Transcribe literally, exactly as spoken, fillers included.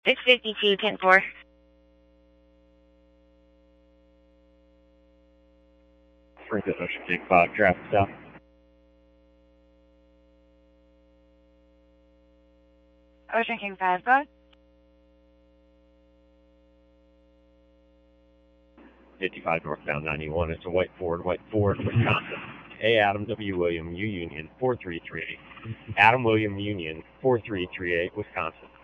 six fifty-two, ten four. Springfield Ocean King five, traffic south. Ocean King five, go. fifty-five northbound ninety-one. It's a White Ford, White Ford, Wisconsin. A Adam W. William U Union four three three eight. Adam William Union four three three eight, Wisconsin.